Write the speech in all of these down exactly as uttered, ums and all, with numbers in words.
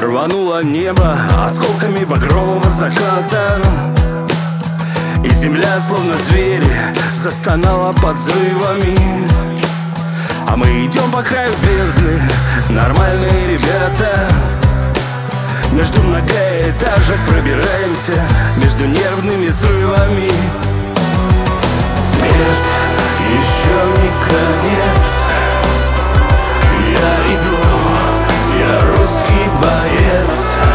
Рвануло небо осколками багрового заката, и земля, словно звери, застонала под взрывами. А мы идем по краю бездны, нормальные ребята. Между многоэтажек пробираемся, между нервными взрывами. Смерть еще не конец. Я иду, я русский боец.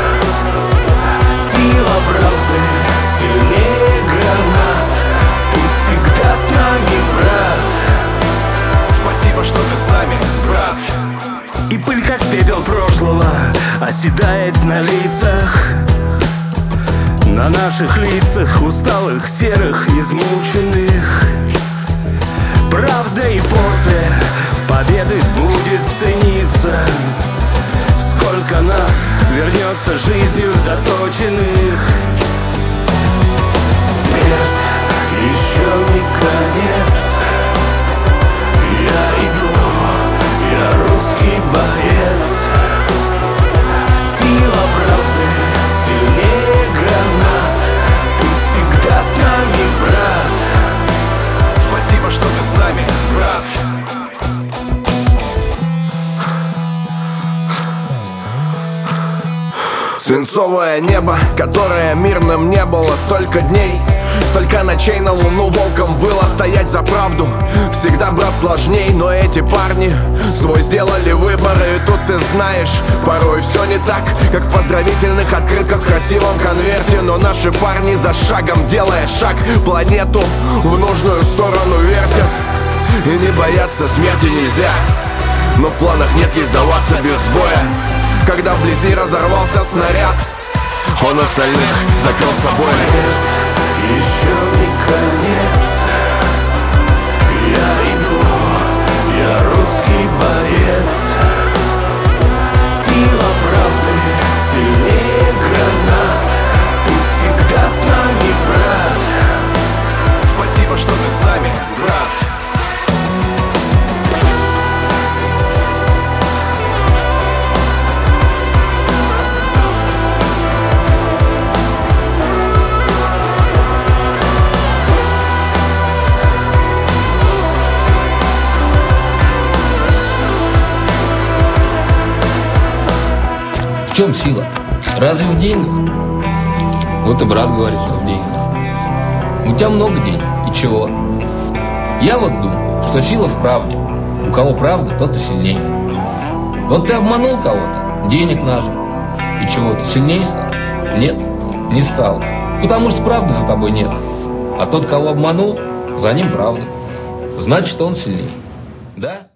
Сила правды сильнее гранат. Ты всегда с нами, брат. Спасибо, что ты с нами, брат. И пыль, как пепел прошлого, оседает на лицах, на наших лицах, усталых, серых, измученных. Правда и после победы будет цениться. Сколько нас вернется жизнью заточенных. Смерть еще не конец. Я иду, я русский боец. Сила правды сильнее гранат. Ты всегда с нами, брат. Спасибо, что ты с нами, брат. Свинцовое небо, которое мирным не было столько дней. Столько ночей на луну волком было стоять за правду. Всегда, брат, сложней, но эти парни свой сделали выбор. И тут ты знаешь, порой все не так, как в поздравительных открытках в красивом конверте. Но наши парни за шагом, делая шаг, планету в нужную сторону вертят. И не бояться смерти нельзя, но в планах нет ей сдаваться без боя. Когда вблизи разорвался снаряд, он остальных закрыл собой. Еще не конец. Я иду, я русский боец. Сила правды сильнее гранат. Ты всегда с нами, брат. Спасибо, что ты с нами, брат. В чем сила? Разве в деньгах? Вот и брат говорит, что в деньгах. У тебя много денег, и чего? Я вот думаю, что сила в правде. У кого правда, тот и сильнее. Вот ты обманул кого-то, денег нажил. И чего, ты сильнее стал? Нет, не стал. Потому что правды за тобой нет. А тот, кого обманул, за ним правда. Значит, он сильнее. Да?